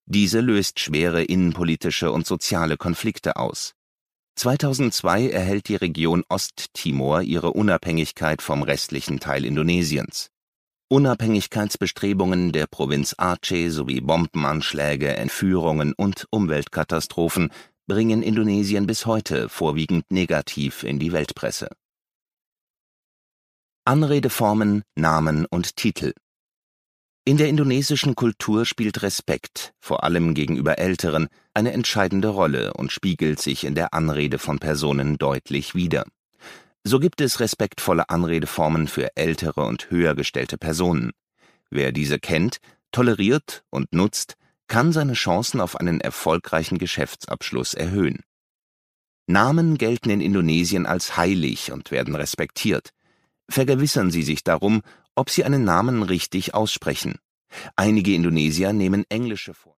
Diese löst schwere innenpolitische und soziale Konflikte aus. 2002 erhält die Region Osttimor ihre Unabhängigkeit vom restlichen Teil Indonesiens. Unabhängigkeitsbestrebungen der Provinz Aceh sowie Bombenanschläge, Entführungen und Umweltkatastrophen bringen Indonesien bis heute vorwiegend negativ in die Weltpresse. Anredeformen, Namen und Titel. In der indonesischen Kultur spielt Respekt, vor allem gegenüber Älteren, eine entscheidende Rolle und spiegelt sich in der Anrede von Personen deutlich wider. So gibt es respektvolle Anredeformen für ältere und höher gestellte Personen. Wer diese kennt, toleriert und nutzt, kann seine Chancen auf einen erfolgreichen Geschäftsabschluss erhöhen. Namen gelten in Indonesien als heilig und werden respektiert. Vergewissern Sie sich darum, ob Sie einen Namen richtig aussprechen. Einige Indonesier nehmen englische Vornamen